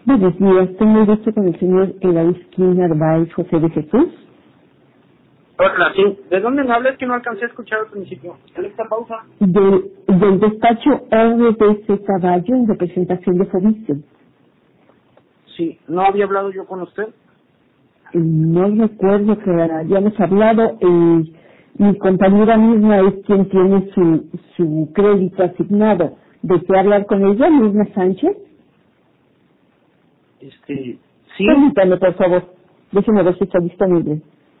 Buenos días, tengo el gusto con el señor Elausquín Narváez José de Jesús. Hola, sí. ¿De dónde me hablas? Que no alcancé a escuchar al principio. ¿En esta pausa? Del despacho RBC Caballo en representación de Fobiste. Sí. ¿No había hablado yo con usted? No recuerdo que hayamos hablado. Mi compañera misma es quien tiene su crédito asignado. ¿Desea hablar con ella, Mirna Sánchez? Sí. Permítame, por favor. Déjeme ver si está disponible.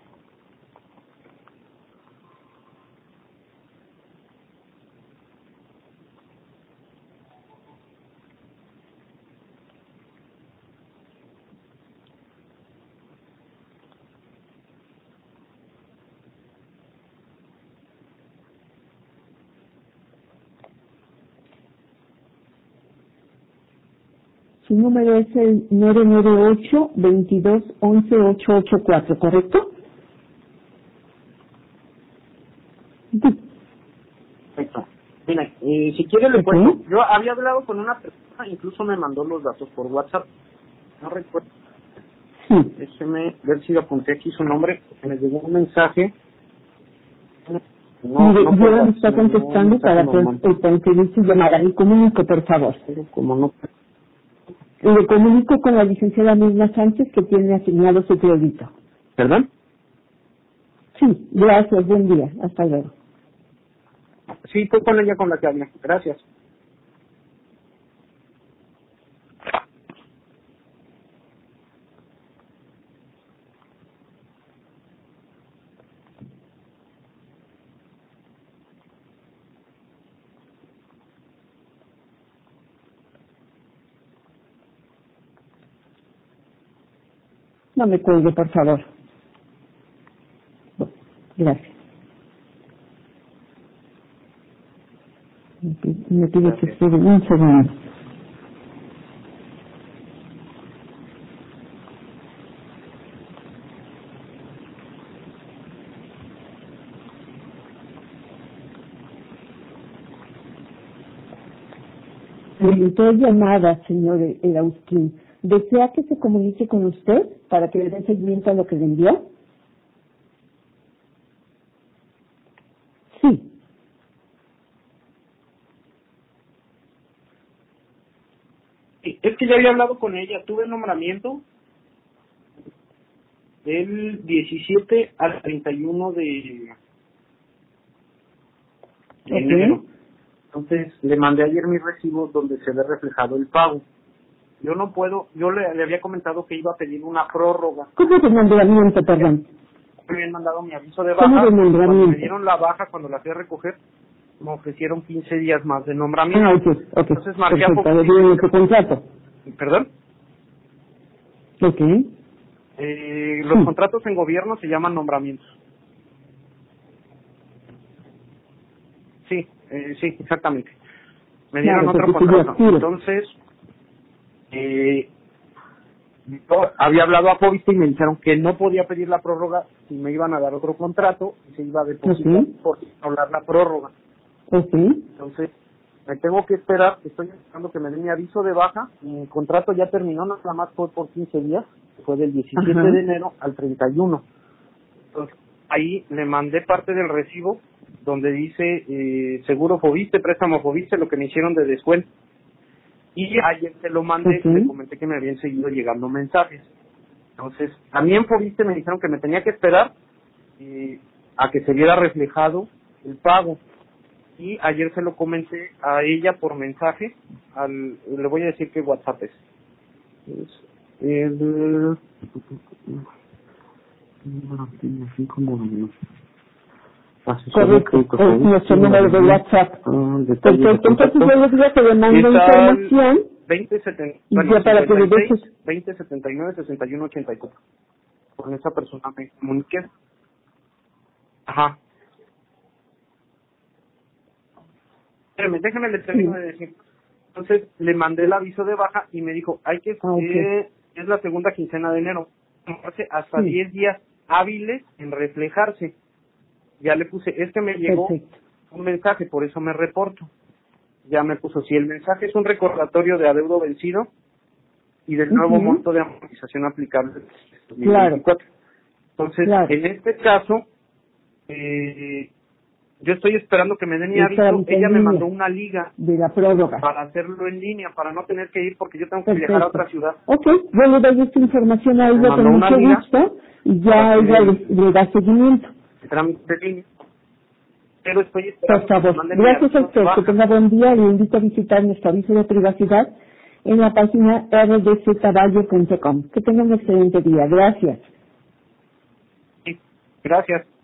Su número es el 998-2211-884, ¿correcto? Sí. Perfecto. Mira, si quiere le cuento. Yo había hablado con una persona, incluso me mandó los datos por WhatsApp. No recuerdo. Sí. Déjeme ver si apunté aquí su nombre. Me llegó un mensaje. Mire, yo le está contestando para conseguir su llamada. Le comunico, por favor. Pero como no... Le comunico con la licenciada Mirna Sánchez que tiene asignado su crédito. ¿Perdón? Sí, gracias, buen día. Hasta luego. Sí, fue con ella con la que hablé. Gracias. No me cuelgue, por favor. Gracias. Me pide que espere un segundo. Solicitó llamada, señor Elausquín. ¿Desea que se comunique con usted para que le dé seguimiento a lo que le envió? Sí. Sí, es que ya había hablado con ella. Tuve el nombramiento del 17 al 31 de enero. Entonces, le mandé ayer mi recibo donde se ve reflejado el pago. Yo no puedo, yo le había comentado que iba a pedir una prórroga. ¿Cómo de nombramiento, perdón? Me habían mandado mi aviso de ¿Cómo baja. de nombramiento? Cuando me dieron la baja, cuando la fui a recoger, me ofrecieron 15 días más de nombramiento. Ah, ok. Entonces marqué a Perfecto, viene tu contrato. ¿Perdón? Ok. Los contratos en gobierno se llaman nombramientos. Sí, sí, exactamente. Me dieron otro contrato. Entonces, yo había hablado a Fobiste y me dijeron que no podía pedir la prórroga si me iban a dar otro contrato y se iba a depositar por hablar la prórroga. Entonces, me tengo que esperar, estoy esperando que me den mi aviso de baja. Mi contrato ya terminó, nada más fue por 15 días, fue del 17 de enero al 31. Entonces, ahí le mandé parte del recibo donde dice seguro Fobiste, préstamo Fobiste, lo que me hicieron de descuento. Y ayer se lo mandé, le comenté que me habían seguido llegando mensajes. Entonces, también Fobiste me dijeron que me tenía que esperar a que se viera reflejado el pago. Y ayer se lo comenté a ella por mensaje, le voy a decir que WhatsApp es el... Correcto, es nuestro número de WhatsApp. Perfecto, entonces yo les digo que le mando información 2079 y ya para que le dejes 6184. Con esa persona me comuniqué. Ajá. Espérame, déjame le termino de decir. Entonces le mandé el aviso de baja y me dijo, hay que es la segunda quincena de enero. Hace hasta 10 días hábiles en reflejarse. Ya le puse, me llegó un mensaje, por eso me reporto. Ya me puso, si el mensaje es un recordatorio de adeudo vencido, y del nuevo monto de amortización aplicable del 2024. Entonces, en este caso, yo estoy esperando que me den mi aviso. Ella me mandó una liga de la prórroga para hacerlo en línea, para no tener que ir porque yo tengo que viajar a otra ciudad. Ok, yo le doy esta información a ella con mucho gusto y ya ella le da seguimiento. Trámite de línea. Pero estoy esperando. Por favor, gracias a usted, que tenga buen día. Le invito a visitar nuestro aviso de privacidad en la página rdczvalle.com. Que tenga un excelente día. Gracias. Sí, gracias.